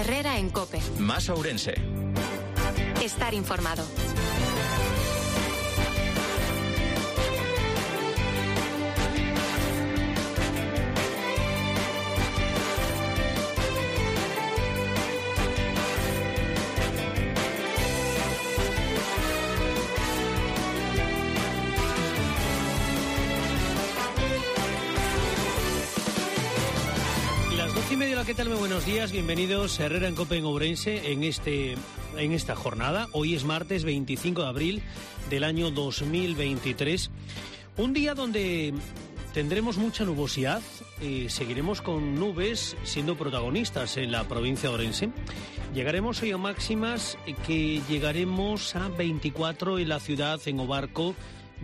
Herrera en COPE. Más Ourense. Estar informado. Hola, ¿qué tal? Muy buenos días, bienvenidos a Herrera en COPE en Ourense en esta jornada. Hoy es martes 25 de abril del año 2023, un día donde tendremos mucha nubosidad, seguiremos con nubes siendo protagonistas en la provincia de Ourense. Llegaremos hoy a máximas que llegaremos a 24 en la ciudad, en Obarco,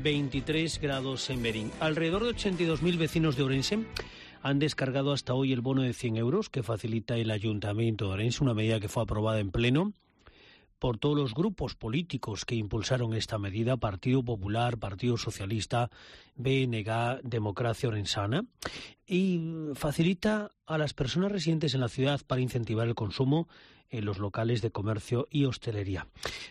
23 grados en Berín. Alrededor de 82.000 vecinos de Ourense han descargado hasta hoy el bono de 100 euros que facilita el Ayuntamiento de Ourense, una medida que fue aprobada en pleno por todos los grupos políticos que impulsaron esta medida: Partido Popular, Partido Socialista, BNG, Democracia Orensana, y facilita a las personas residentes en la ciudad para incentivar el consumo en los locales de comercio y hostelería.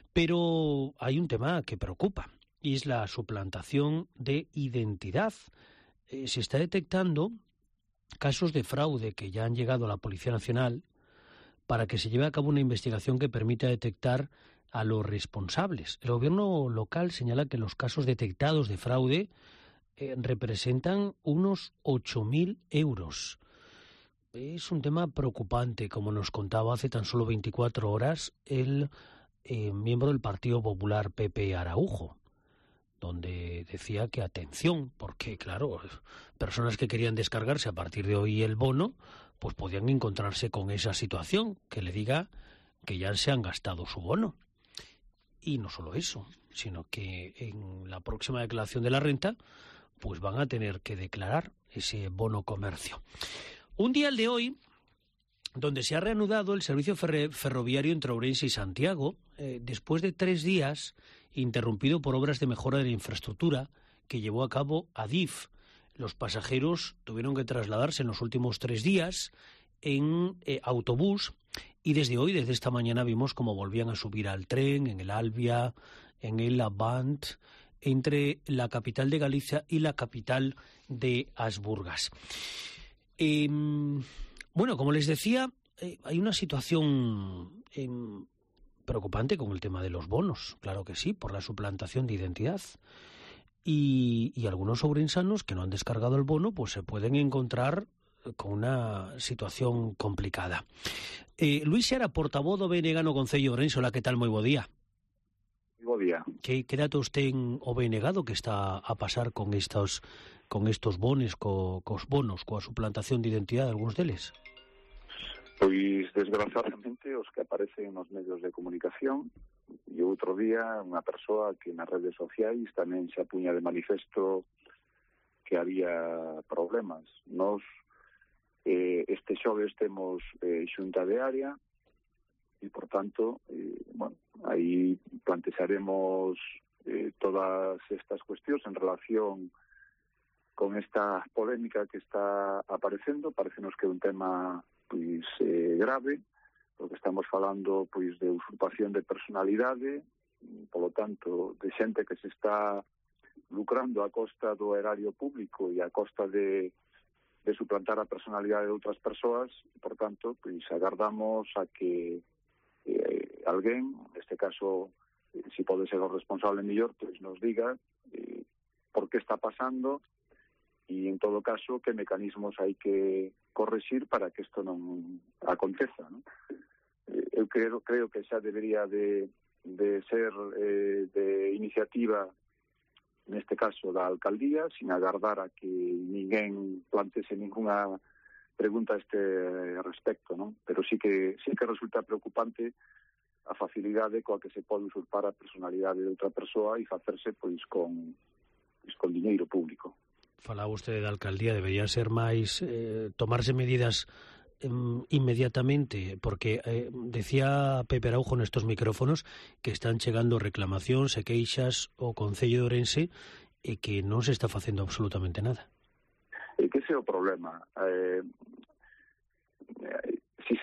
Pero hay un tema que preocupa, y es la suplantación de identidad. Se está detectando casos de fraude que ya han llegado a la Policía Nacional para que se lleve a cabo una investigación que permita detectar a los responsables. El gobierno local señala que los casos detectados de fraude representan unos 8.000 euros. Es un tema preocupante, como nos contaba hace tan solo 24 horas el miembro del Partido Popular, Pepe Araujo, donde decía que atención, porque claro, personas que querían descargarse a partir de hoy el bono, pues podían encontrarse con esa situación, que le diga que ya se han gastado su bono. Y no solo eso, sino que en la próxima declaración de la renta, pues van a tener que declarar ese bono comercio. Un día, el de hoy, donde se ha reanudado el servicio ferroviario entre Ourense y Santiago, después de 3 días interrumpido por obras de mejora de la infraestructura que llevó a cabo Adif. Los pasajeros tuvieron que trasladarse en los últimos 3 días en autobús, y desde esta mañana vimos cómo volvían a subir al tren en el Albia, en el Avant, entre la capital de Galicia y la capital de Asburgas. Bueno, como les decía, hay una situación preocupante con el tema de los bonos, claro que sí, por la suplantación de identidad. Y algunos ourensanos que no han descargado el bono, pues se pueden encontrar con una situación complicada. Luis Xara, portavoz do BNG no Concello de Ourense. Hola, ¿qué tal? Moi bo día. Bo día. Que datos ten o BNG que está a pasar con estos bonos, cos bonos, coa suplantación de identidade, algúns deles? Pois, desgraciadamente, os que aparecen nos medios de comunicación, e outro día unha persoa que nas redes sociais tamén se apuña de manifesto que había problemas. Nos este xoves temos xunta de área e, por tanto, aí plantexaremos todas estas cuestións en relación con esta polémica que está aparecendo. Parecenos que é un tema pois grave, porque estamos falando pois de usurpación de personalidade, polo tanto, de xente que se está lucrando a costa do erario público e a costa de suplantar a personalidade de outras persoas. Por tanto, pois agardamos a que alguén, neste caso, si pode ser o responsable mellor, pois nos diga por que está pasando e, en todo caso, que mecanismos hai que correxir para que isto non aconteza, non? Eu creo que xa debería de ser de iniciativa, neste caso, da alcaldía, sin agardar a que ninguén plantese ninguna pregunta a este respecto, non? Pero sí que resulta preocupante a facilidade coa que se pode usurpar a personalidade de outra persoa e facerse pois con diñeiro público. Falaba usted da alcaldía, debería ser máis tomarse medidas inmediatamente, porque decía Pepe Araujo nestos micrófonos que están chegando reclamacións e queixas ao Concello de Ourense e que non se está facendo absolutamente nada. Que ese é o problema. Si se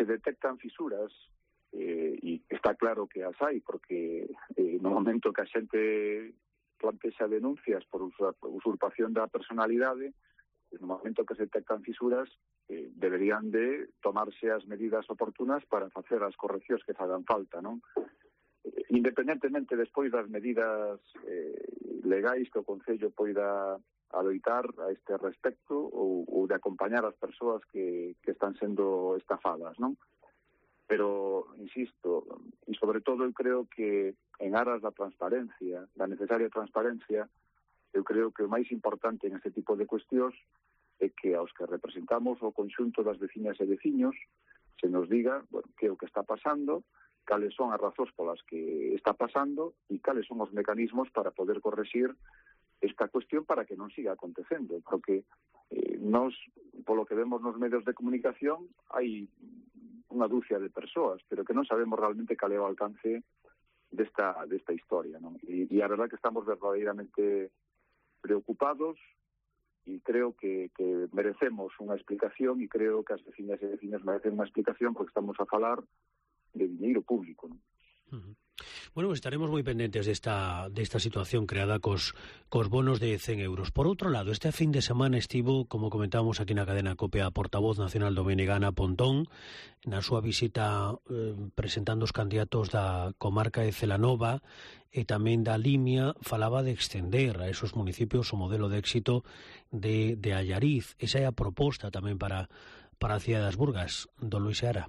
detectan fisuras, e está claro que as hai, porque no momento que a xente plantexa denuncias por usurpación da personalidade, no momento que se detectan fisuras, deberían de tomarse as medidas oportunas para facer as correccións que fagan falta, non? Independentemente despois das medidas legais que o Concello poida adoitar a este respecto ou de acompañar as persoas que están sendo estafadas, non? Pero, insisto, e sobre todo eu creo que en aras da transparencia, da necesaria transparencia, eu creo que o máis importante en este tipo de cuestións é que aos que representamos o conxunto das veciñas e veciños se nos diga, bueno, que é o que está pasando, cales son as razóns polas que está pasando e cales son os mecanismos para poder correxir esta cuestión para que non siga acontecendo, porque nós, polo que vemos nos medios de comunicación, hai unha dúcia de persoas, pero que non sabemos realmente cal é o alcance desta historia, non? E a verdad que estamos verdadeiramente preocupados e creo que merecemos unha explicación e creo que as veciñas e veciños merecen unha explicación porque estamos a falar de diñeiro público, non? Bueno, estaremos moi pendentes desta situación creada cos bonos de 100 euros. Por outro lado, este fin de semana estivo, como comentábamos aquí na cadena COPE, a portavoz nacional do BNG, Ana Pontón, na súa visita presentando os candidatos da comarca de Celanova e tamén da Limia, falaba de extender a esos municipios o modelo de éxito de Allariz. Esa é a proposta tamén para a cidade das Burgas, don Luís Seara.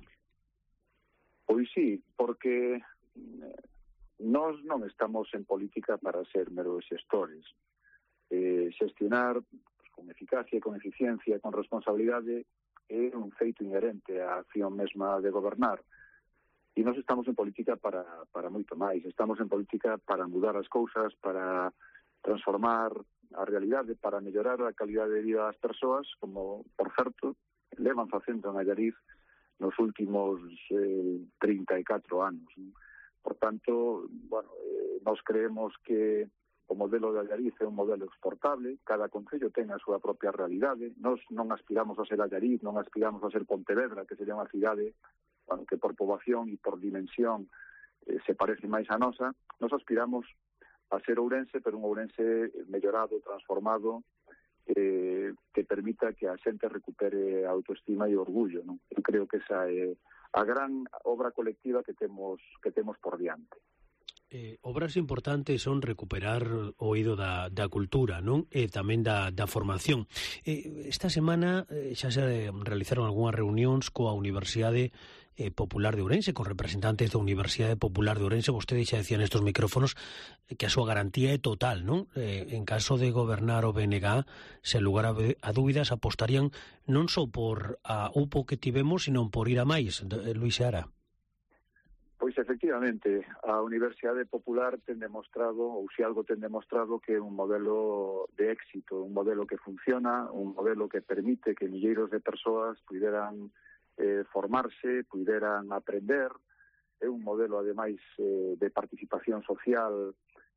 Pois sí, porque nós non estamos en política para ser meros xestores. Xestionar con eficacia, con eficiencia, con responsabilidade é un feito inherente á acción mesma de gobernar. E nós estamos en política para moito máis. Estamos en política para mudar as cousas, para transformar a realidade, para mellorar a calidade de vida das persoas, como, por certo, levan facendo en Allariz nos últimos 34 anos. Por tanto, bueno, nós creemos que o modelo de Allariz é un modelo exportable, cada concello ten a súa propia realidade, nós non aspiramos a ser Allariz, non aspiramos a ser Pontevedra, que sería unha cidade, bueno, que por poboación e por dimensión se parece máis a nosa. Nós aspiramos a ser Ourense, pero un Ourense mellorado, transformado, que permita que a xente recupere a autoestima e o orgullo, non? Eu creo que esa é a gran obra colectiva que temos por diante. Obras importantes son recuperar o oído da cultura, non? E tamén da formación. Esta semana xa se realizaron algunhas reunións coa Universidade Popular de Ourense, con representantes da Universidade Popular de Ourense. Vostede xa decía nestos micrófonos que a súa garantía é total, non? En caso de gobernar o BNG, sen lugar a dúbidas, apostarían non só por a UPO que tivemos, sino por ir a máis. Luís Seara. Pois, efectivamente, a Universidade Popular ten demostrado, ou se algo ten demostrado, que é un modelo de éxito, un modelo que funciona, un modelo que permite que milleiros de persoas puderan formarse, puderan aprender. É un modelo, ademais, de participación social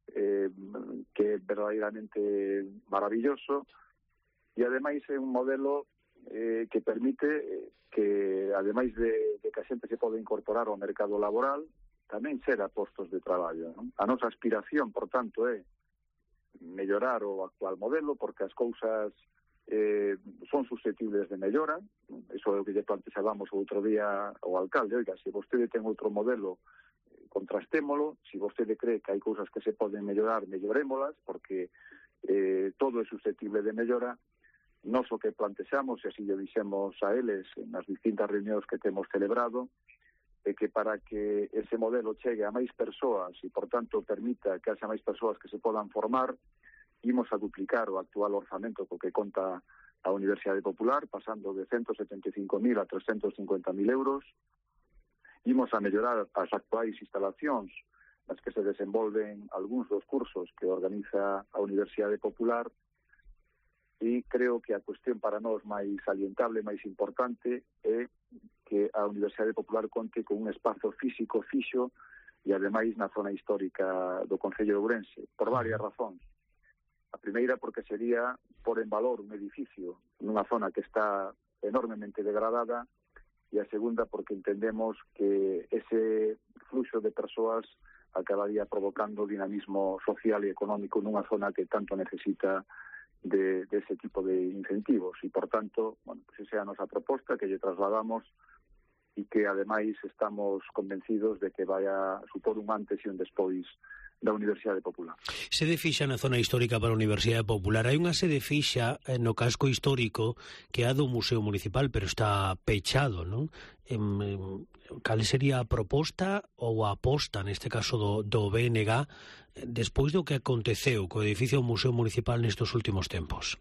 que é verdadeiramente maravilloso, e ademais é un modelo que permite que, ademais de que a xente se pode incorporar ao mercado laboral, tamén xera postos de traballo, non? A nosa aspiración, por tanto, é mellorar o actual modelo, porque as cousas son susceptibles de mellora. Iso é o que lle plantexábamos o outro día ao alcalde. Oiga, se vostede ten outro modelo, contrastémolo. Se vostede cree que hai cousas que se poden mellorar, mellorémolas, porque todo é susceptible de mellora. Nós o que plantexamos, e así lle dixemos a eles nas distintas reunións que temos celebrado, é que para que ese modelo chegue a máis persoas e, por tanto, permita que haxa máis persoas que se podan formar, imos a duplicar o actual orzamento co que conta a Universidade Popular, pasando de 175.000 a 350.000 euros. Imos a mellorar as actuais instalacións nas que se desenvolven algúns dos cursos que organiza a Universidade Popular, e creo que a cuestión para nós máis salientable, máis importante, é que a Universidade Popular conte con un espazo físico fixo e, ademais, na zona histórica do Concello de Ourense, por varias razóns. A primeira, porque sería por en valor un edificio nunha zona que está enormemente degradada, e a segunda porque entendemos que ese fluxo de persoas acabaría provocando dinamismo social e económico nunha zona que tanto necesita de ese tipo de incentivos e, por tanto, bueno, pues esa é a nosa proposta que lle trasladamos e que, ademais, estamos convencidos de que vai a supor un antes e un despois da Universidade Popular. Sede fixa na zona histórica para a Universidade Popular. Hai unha sede fixa no casco histórico que é a do Museo Municipal, pero está pechado, non? Cal sería a proposta ou a aposta, neste caso do BNG, despois do que aconteceu co edificio do Museo Municipal nestes últimos tempos?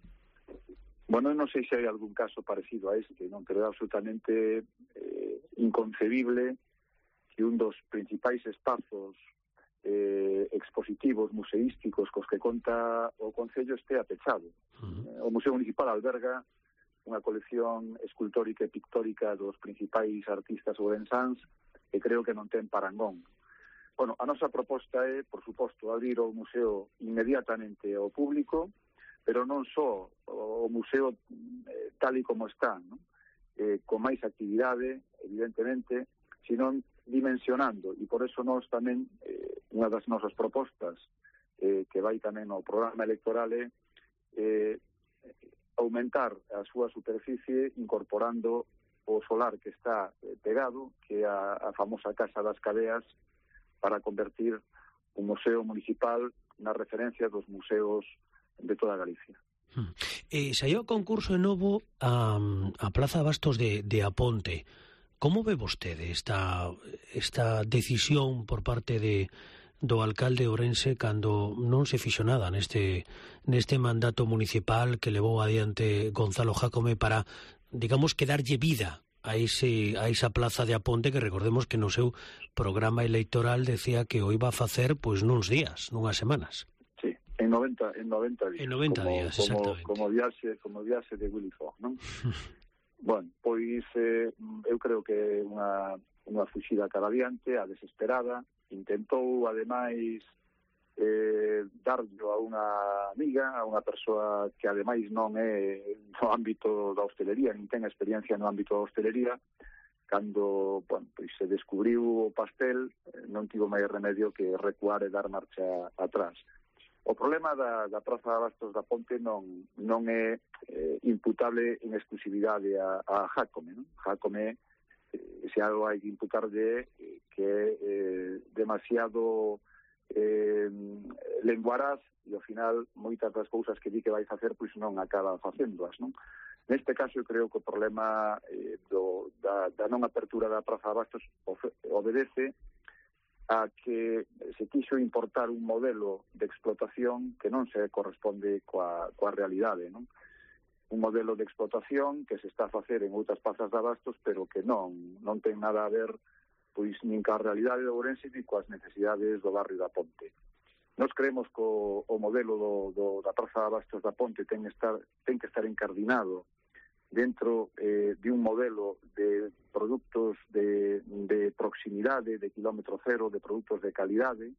Bueno, non sei se hai algún caso parecido a este, non, pero é absolutamente inconcebible que un dos principais espazos expositivos, museísticos, cos que conta o Concello estea pechado. O Museo Municipal alberga unha colección escultórica e pictórica dos principais artistas ourensáns que creo que non ten parangón. Bueno, a nosa proposta é, por suposto, abrir o museo inmediatamente ao público, pero non só o museo tal e como está, non? Con máis actividade, evidentemente, sino dimensionando, e por eso nós tamén, unha das nosas propostas, que vai tamén ao programa electoral, é aumentar a súa superficie incorporando o solar que está pegado, que é a famosa Casa das Cadeas, para convertir un museo municipal na referencia dos museos de toda Galicia. Saiu o concurso de novo a Plaza Bastos de Aponte. Como ve vostede esta decisión por parte do alcalde Ourense cando non se fixo nada neste mandato municipal que levou adiante Gonzalo Jácome para, digamos, que darlle vida a esa plaza de Aponte que recordemos que no seu programa electoral decía que o iba a facer pois nuns días, nunhas semanas. Sí, en 90 días. En 90 días, exactamente. Como viaxe de Willy Fogg, non? Bueno, pois eu creo que é unha fuxida cara adiante, a desesperada. Intentou, ademais, darlo a unha amiga, a unha persoa que, ademais, non é no ámbito da hostelería, nin ten experiencia no ámbito da hostelería. Cando, bueno, pois se descubriu o pastel, non tivo máis remedio que recuar e dar marcha atrás. O problema da Praza de Bastos da Ponte non é imputable en exclusividade a Jácome, non? Jácome, se algo hai que imputarlle que é demasiado lenguaraz e, ao final, moitas das cousas que di que vai facer, pois non acaba facéndoas, non? Neste caso, eu creo que o problema da non apertura da Praza de Bastos obedece a que se quixo importar un modelo de explotación que non se corresponde coa realidade, non? Un modelo de explotación que se está a facer en outras plazas de abastos, pero que non ten nada a ver pois nin coa realidade de Ourense nin coas necesidades do barrio da Ponte. Nós creemos que o modelo da Praza de Abastos da Ponte ten que estar encardinado dentro de un modelo de produtos de proximidade, de kilómetro cero, de produtos de calidade,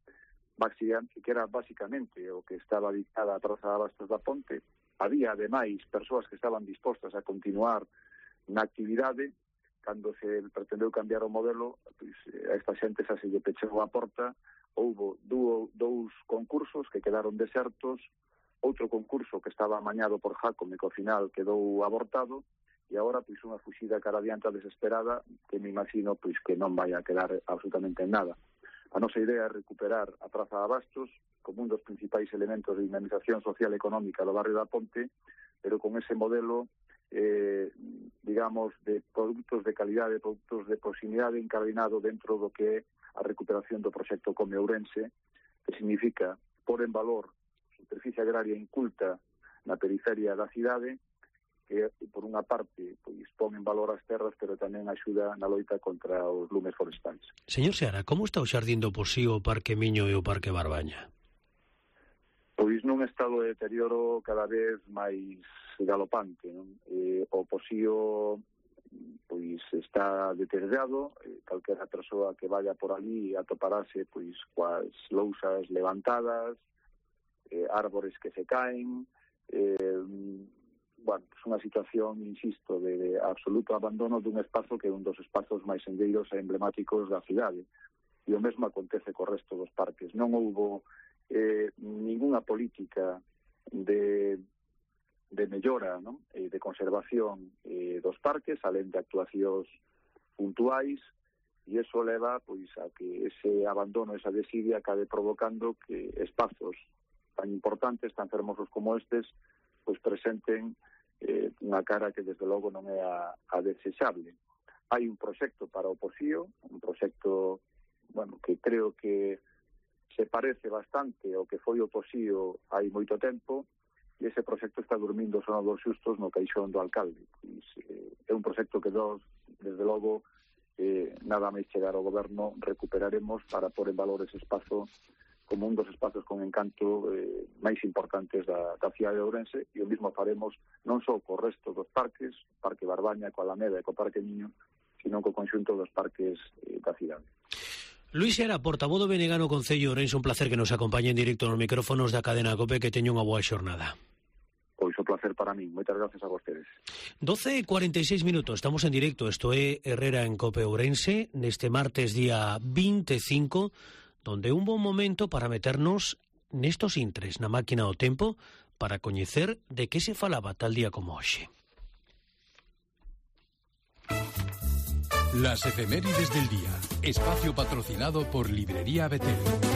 que era basicamente o que estaba dictada a Praza de Abastos da Ponte. Había, ademais, persoas que estaban dispostas a continuar na actividade. Cando se pretendeu cambiar o modelo, pois, a esta xente xa se lle pechou a porta. Houbo dous concursos que quedaron desertos, outro concurso que estaba amañado por Jácome, que ao final quedou abortado, e agora pois unha fuxida cara adiante desesperada que me imagino pois que non vai a quedar absolutamente en nada. A nosa idea é recuperar a Praza de Abastos como un dos principais elementos de dinamización social e económica do barrio da Ponte, pero con ese modelo digamos, de produtos de calidade, produtos de proximidade encardinado dentro do que é a recuperación do proxecto Come Ourense, que significa pôr en valor superficie agraria inculta na periferia da cidade, que por unha parte pois pon en valor as terras, pero tamén axuda na loita contra os lumes forestais. Señor Seara, como está o Xardín do Posío, o Parque Miño e o Parque Barbaña? Pois nun estado de deterioro cada vez máis galopante, non? O Posío pois está deteriorado, calquera persoa que vaya por ali atoparase pois coas lousas levantadas, árbores que se caen, bueno, pues unha situación, insisto, de absoluto abandono dun espazo que é un dos espazos máis senlleiros e emblemáticos da cidade. E o mesmo acontece co resto dos parques. Non houbo ningunha política de mellora, non? De conservación dos parques, alén de actuacións puntuais, e iso leva pois a que ese abandono, esa desidia acabe provocando que espazos tan importantes, tan fermosos como estes, pois presenten unha cara que desde logo non é a desexable. Hai un proxecto para o Poxío, un proxecto, bueno, que creo que se parece bastante ao que foi o Poxío hai moito tempo, e ese proxecto está dormindo o sono dos xustos no caixón do alcalde. Pois, é un proxecto que nós, desde logo, nada máis chegar ao goberno, recuperaremos para pôr en valor ese espazo como un dos espazos con encanto máis importantes da cidade de Ourense, e o mesmo faremos non só co resto dos parques, Parque Barbaña, co Alameda e co Parque Niño, sino co conxunto dos parques da cidade. Luís Era, portavoz do BNG no Concello de Ourense, un placer que nos acompañe en directo nos micrófonos da cadena COPE, que teña unha boa xornada. Pois o placer para mí. Moitas gracias a vostedes. 12:46 minutos, estamos en directo. Isto é Herrera en COPE Ourense, neste martes día 25, donde un bon momento para meternos nestos intres na máquina do tempo para coñecer de que se falaba tal día como hoxe. Las efemérides del día. Espacio patrocinado por Librería Betel.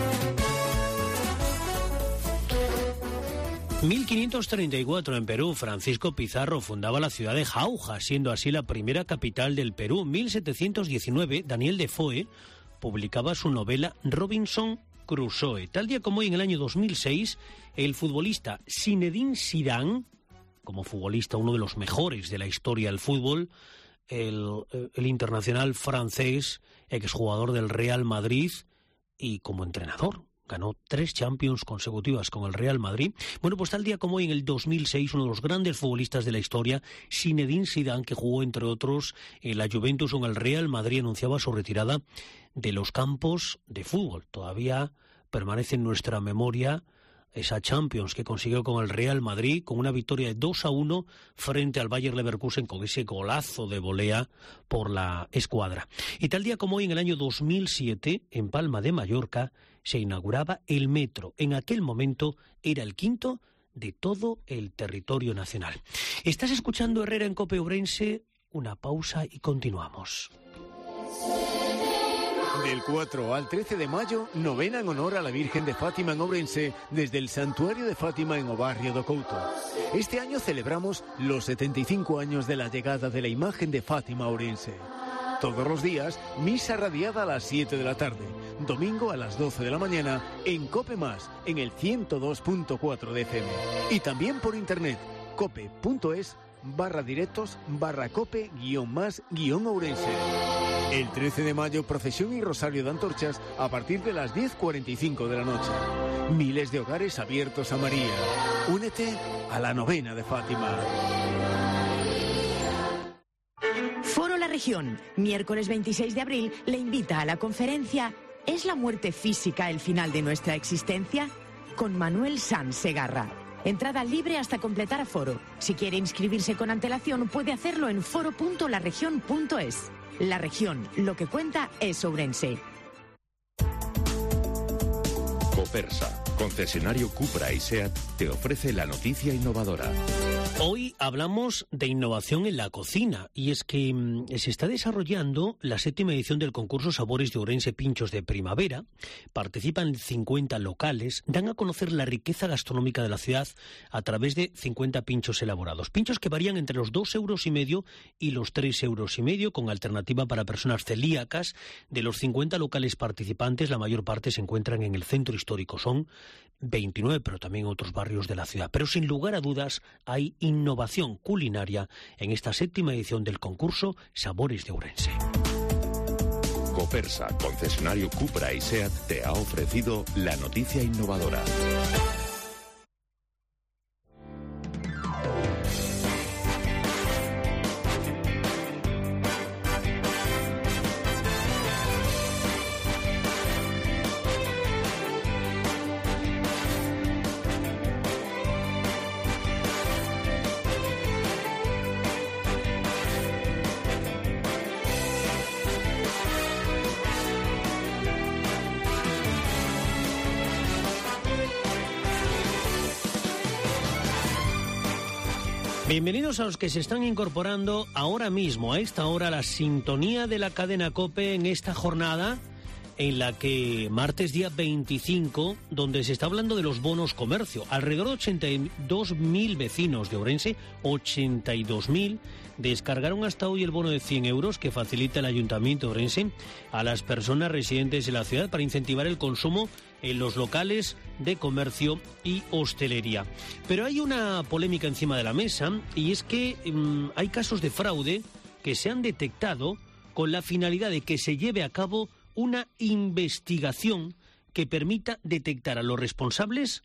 1534 en Perú, Francisco Pizarro fundaba la ciudad de Jauja, siendo así la primera capital del Perú. 1719, Daniel Defoe publicaba su novela Robinson Crusoe. Tal día como hoy, en el año 2006, el futbolista Zinedine Zidane, como futbolista uno de los mejores de la historia del fútbol, el internacional francés, exjugador del Real Madrid y como entrenador, ganó 3 Champions consecutivas con el Real Madrid. Bueno, pues tal día como hoy, en el 2006, uno de los grandes futbolistas de la historia, Zinedine Zidane, que jugó entre otros en la Juventus o en el Real Madrid, anunciaba su retirada de los campos de fútbol. Todavía permanece en nuestra memoria esa Champions que consiguió con el Real Madrid, con una victoria de 2-1 frente al Bayer Leverkusen, con ese golazo de volea por la escuadra. Y tal día como hoy, en el año 2007, en Palma de Mallorca, se inauguraba el metro. En aquel momento era el 5º de todo el territorio nacional. Estás escuchando Herrera en COPE Ourense. Una pausa y continuamos. Del 4 al 13 de mayo, novena en honor a la Virgen de Fátima en Ourense, desde el Santuario de Fátima en o barrio do Couto. Este año celebramos los 75 años de la llegada de la imagen de Fátima a Ourense. Todos los días, misa radiada a las 7 de la tarde, domingo a las 12 de la mañana, en COPE+, en el 102.4 de FM. Y también por internet, cope.es/directos/cope-más-ourense. El 13 de mayo, procesión y rosario de antorchas a partir de las 10:45 de la noche. Miles de hogares abiertos a María. Únete a la novena de Fátima. Foro La Región, miércoles 26 de abril, le invita a la conferencia ¿Es la muerte física el final de nuestra existencia? Con Manuel Sanz Segarra. Entrada libre hasta completar aforo. Si quiere inscribirse con antelación, puede hacerlo en foro.laregion.es. La Región, lo que cuenta es Ourense. Copersa, concesionario Cupra y SEAT, te ofrece la noticia innovadora. Hoy hablamos de innovación en la cocina, y es que se está desarrollando la 7ª edición del concurso Sabores de Ourense Pinchos de Primavera. Participan 50 locales, dan a conocer la riqueza gastronómica de la ciudad a través de 50 pinchos elaborados. Pinchos que varían entre los 2,5 € y los 3,5 €, con alternativa para personas celíacas. De los 50 locales participantes, la mayor parte se encuentran en el centro histórico. Son 29, pero también otros barrios de la ciudad. Pero sin lugar a dudas hay innovación culinaria en esta 7ª edición del concurso Sabores de Ourense. Copersa, concesionario Cupra y SEAT, te ha ofrecido la noticia innovadora. Bienvenidos a los que se están incorporando ahora mismo, a esta hora, a la sintonía de la cadena COPE en esta jornada en la que martes día 25, donde se está hablando de los bonos comercio. Alrededor de 82.000 vecinos de Ourense, 82.000, descargaron hasta hoy el bono de 100 euros que facilita el Ayuntamiento de Ourense a las personas residentes en la ciudad para incentivar el consumo en los locales de comercio y hostelería. Pero hay una polémica encima de la mesa, y es que hay casos de fraude que se han detectado con la finalidad de que se lleve a cabo una investigación que permita detectar a los responsables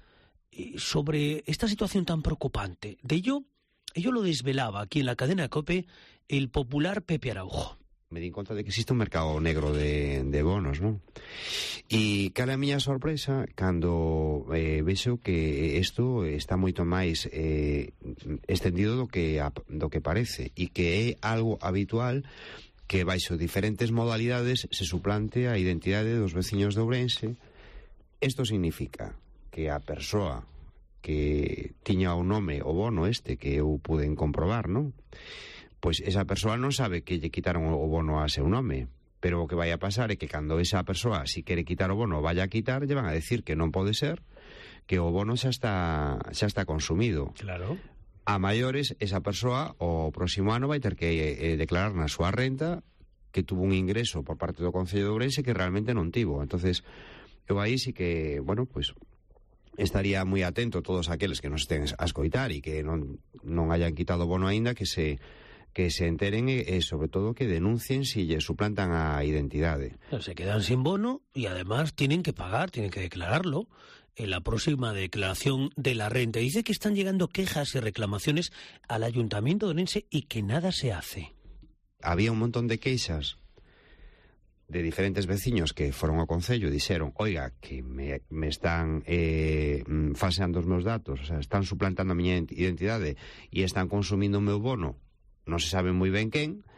sobre esta situación tan preocupante. De ello lo desvelaba aquí en la cadena COPE el popular Pepe Araujo. Me di conta de que existe un mercado negro de bonos, non? E cal é a miña sorpresa cando vexo que isto está moito máis extendido do que parece, e que é algo habitual que baixo diferentes modalidades se suplante a identidade dos veciños de Ourense. Isto significa que a persoa que tiña o nome, o bono este, que eu pude comprobar, non? Pois esa persoa non sabe que lle quitaron o bono a seu nome, pero o que vai a pasar é que cando esa persoa, si quere quitar o bono, vaya a quitar, lle van a decir que non pode ser, que o bono xa está consumido. Claro. A maiores, esa persoa o próximo ano vai ter que declarar na súa renta que tuvo un ingreso por parte do Concello de Ourense que realmente non tivo. Entonces, eu aí sí que, bueno, pois estaría moi atento todos aqueles que nos estén a escoitar e que non hayan quitado o bono aínda, que se enteren e sobre todo que denuncien si lle suplantan a identidade. Se quedan sin bono y además tienen que pagar, tienen que declararlo en la próxima declaración de la renta. Dice que están llegando quejas y reclamaciones al Ayuntamiento de Ourense y que nada se hace. Había un montón de queixas de diferentes veciños que foron ao Concello e dixeron: oiga, que me están falseando os meus datos, o sea, están suplantando a miña identidade e están consumindo o meu bono. Non se sabe moi ben quen,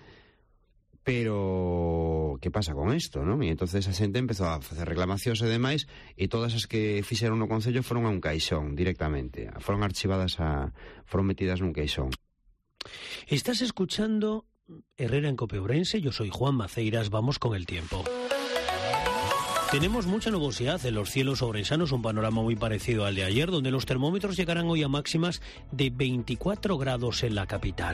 pero que pasa con isto, non? E entonces a xente empezou a facer reclamacións e demais, e todas as que fixeron no Concello foron a un caixón directamente, foron archivadas, foron metidas nun caixón. Estás escuchando Herrera en COPE Ourense, yo soy Juan Maceiras, vamos con el tiempo. Tenemos mucha nubosidad en los cielos ourensanos, un panorama muy parecido al de ayer, donde los termómetros llegarán hoy a máximas de 24 grados en la capital.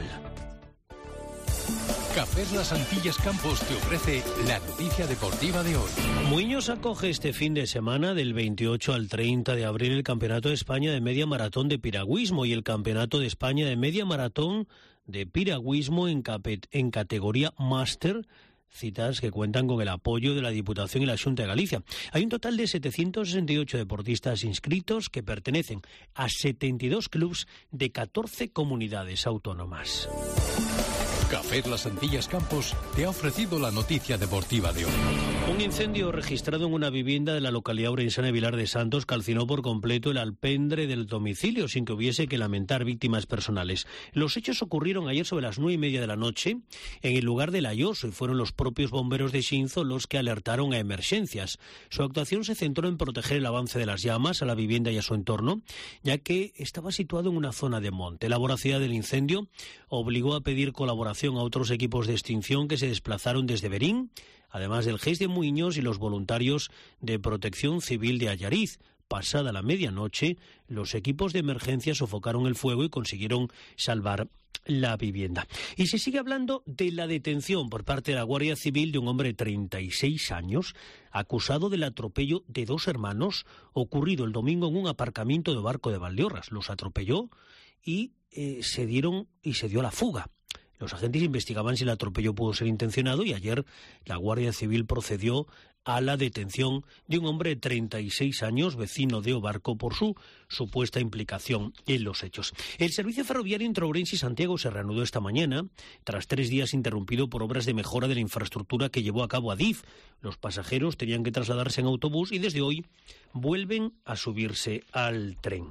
Cafés Las Antillas Campos te ofrece la noticia deportiva de hoy. Muiños acoge este fin de semana, del 28 al 30 de abril, el Campeonato de España de Media Maratón de Piragüismo y el Campeonato de España de Media Maratón de Piragüismo en categoría Máster, citas que cuentan con el apoyo de la Diputación y la Xunta de Galicia. Hay un total de 768 deportistas inscritos que pertenecen a 72 clubs de 14 comunidades autónomas. Cafés Las Antillas Campos te ha ofrecido la noticia deportiva de hoy. Un incendio registrado en una vivienda de la localidad ourensana de Vilar de Santos calcinó por completo el alpendre del domicilio sin que hubiese que lamentar víctimas personales. Los hechos ocurrieron ayer sobre las 9:30 de la noche en el lugar del Ayoso y fueron los propios bomberos de Xinzo los que alertaron a emergencias. Su actuación se centró en proteger el avance de las llamas a la vivienda y a su entorno, ya que estaba situado en una zona de monte. La voracidad del incendio obligó a pedir colaboración a otros equipos de extinción que se desplazaron desde Berín, además del GES de Muiños y los voluntarios de Protección Civil de Allariz. Pasada la medianoche, los equipos de emergencia sofocaron el fuego y consiguieron salvar la vivienda. Y se sigue hablando de la detención por parte de la Guardia Civil de un hombre de 36 años acusado del atropello de dos hermanos ocurrido el domingo en un aparcamiento de Barco de Valdeorras. Los atropelló y se dio la fuga. Los agentes investigaban si el atropello pudo ser intencionado y ayer la Guardia Civil procedió a la detención de un hombre de 36 años, vecino de Obarco, por su supuesta implicación en los hechos. El servicio ferroviario entre Ourense y Santiago se reanudó esta mañana, tras 3 días interrumpido por obras de mejora de la infraestructura que llevó a cabo Adif. Los pasajeros tenían que trasladarse en autobús y desde hoy vuelven a subirse al tren.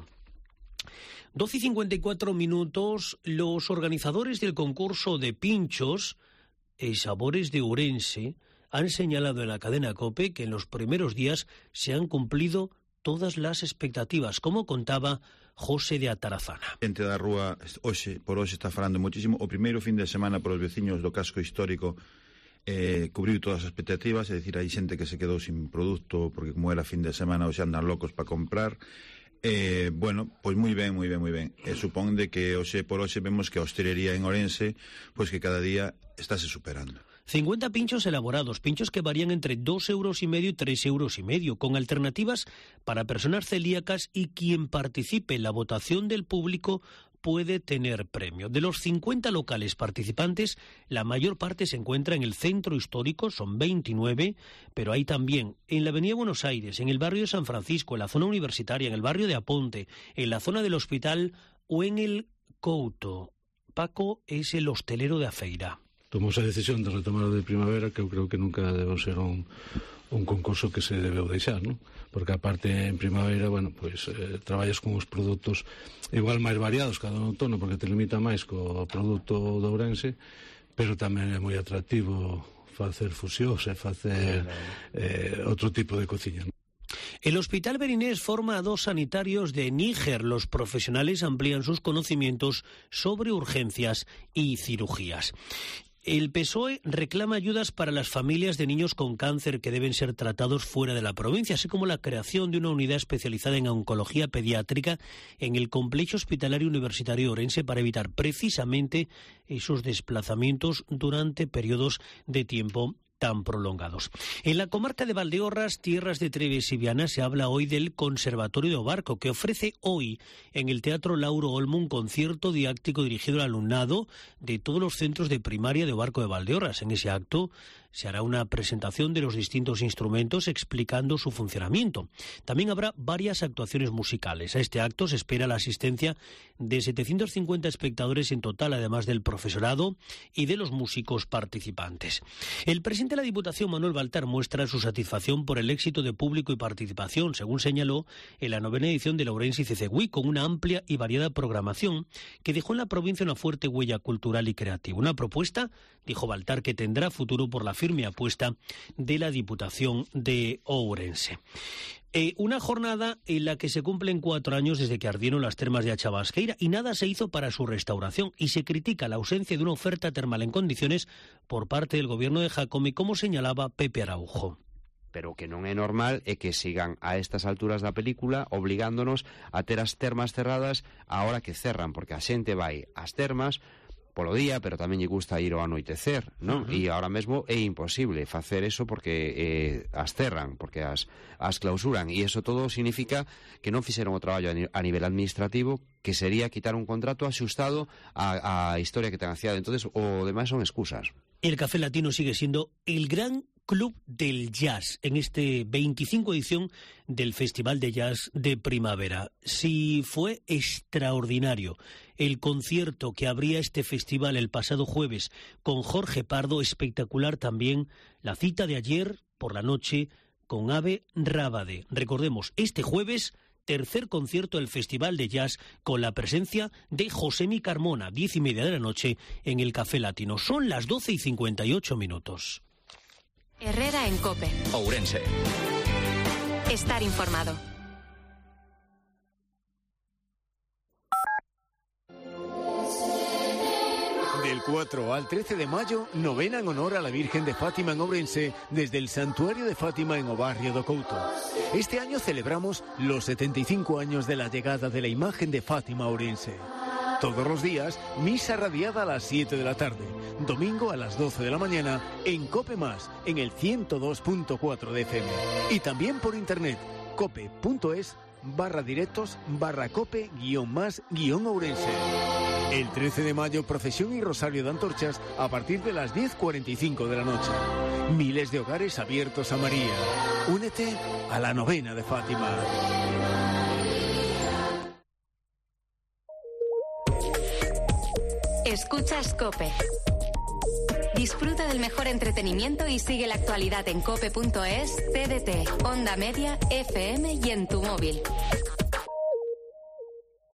12:54, los organizadores del concurso de pinchos Sabores de Ourense han señalado en la cadena COPE que en los primeros días se han cumplido todas las expectativas, como contaba José de Atarazana. A xente da rúa por hoxe está falando moitísimo. O primeiro fin de semana para os veciños do casco histórico cubriu todas as expectativas, é dicir, hai xente que se quedou sin produto porque como era fin de semana hoxe andan locos para comprar. Bueno, pois moi ben. Supón de que hoxe por hoxe vemos que a hostelería en Ourense pois que cada día estáse superando. 50 pinchos elaborados, pinchos que varían entre 2,5 euros y 3,5 euros, con alternativas para personas celíacas, y quien participe en la votación del público puede tener premio. De los 50 locales participantes, la mayor parte se encuentra en el centro histórico, son 29, pero hay también en la Avenida Buenos Aires, en el barrio de San Francisco, en la zona universitaria, en el barrio de Aponte, en la zona del Hospital o en el Couto. Paco es el hostelero de Afeira. Tomou esa decisión de retomar o de primavera, que eu creo que nunca debeu ser un concurso que se debeu deixar, non? Porque aparte en primavera, bueno, pois traballas con os produtos igual máis variados cada outono, porque te limita máis co produto de Ourense, pero tamén é moi atractivo facer fusións e facer outro tipo de cociña. El Hospital Berinés forma a 2 sanitarios de Níger. Los profesionales amplían sus conocimientos sobre urgencias y cirugías. El PSOE reclama ayudas para las familias de niños con cáncer que deben ser tratados fuera de la provincia, así como la creación de una unidad especializada en oncología pediátrica en el complejo hospitalario universitario Ourense para evitar precisamente esos desplazamientos durante periodos de tiempo tan prolongados. En la comarca de Valdeorras, tierras de Treves y Viana, se habla hoy del Conservatorio de Obarco, que ofrece hoy en el Teatro Lauro Olmo un concierto didáctico dirigido al alumnado de todos los centros de primaria de Obarco de Valdeorras. En ese acto se hará una presentación de los distintos instrumentos explicando su funcionamiento. También habrá varias actuaciones musicales. A este acto se espera la asistencia de 750 espectadores en total, además del profesorado y de los músicos participantes. El presidente de la Diputación, Manuel Baltar, muestra su satisfacción por el éxito de público y participación, según señaló en la 9ª edición de la Ourense ICC Week, con una amplia y variada programación que dejó en la provincia una fuerte huella cultural y creativa. Una propuesta, dijo Baltar, que tendrá futuro por la firme apuesta de la Diputación de Ourense. Una jornada en la que se cumplen 4 años desde que ardieron las termas de Achabasqueira y nada se hizo para su restauración, y se critica la ausencia de una oferta termal en condiciones por parte del gobierno de Jacome, como señalaba Pepe Araujo. Pero que non é normal é que sigan a estas alturas da película obligándonos a ter as termas cerradas a hora que cerran, porque a xente vai ás termas polo día, pero tamén lle gusta ir ao anoitecer, non? E agora mesmo é imposible facer eso porque as cerran, porque as clausuran, e eso todo significa que non fixeron o traballo a nivel administrativo, que sería quitar un contrato axustado a historia que ten a cidade. Entonces, o demais son excusas. El Café Latino sigue siendo el gran club del jazz en este 25 edición del Festival de Jazz de Primavera. Sí, fue extraordinario el concierto que abría este festival el pasado jueves con Jorge Pardo, espectacular también la cita de ayer por la noche con Ave Rábade. Recordemos, este jueves, tercer concierto del Festival de Jazz con la presencia de Josemi Carmona, 10:30 de la noche en el Café Latino. Son las 12:58. Herrera en COPE. Ourense. Estar informado. Del 4 al 13 de mayo, novena en honor a la Virgen de Fátima en Ourense, desde el Santuario de Fátima en Obarrio do Couto. Este año celebramos los 75 años de la llegada de la imagen de Fátima a Ourense. Todos los días, misa radiada a las 7 de la tarde, domingo a las 12 de la mañana, en COPE+, en el 102.4 de FM. Y también por internet, cope.es/directos/cope-más-ourense. El 13 de mayo, procesión y rosario de antorchas a partir de las 10:45 de la noche. Miles de hogares abiertos a María. Únete a la novena de Fátima. Escuchas COPE. Disfruta del mejor entretenimiento y sigue la actualidad en cope.es, TDT, Onda Media, FM y en tu móvil.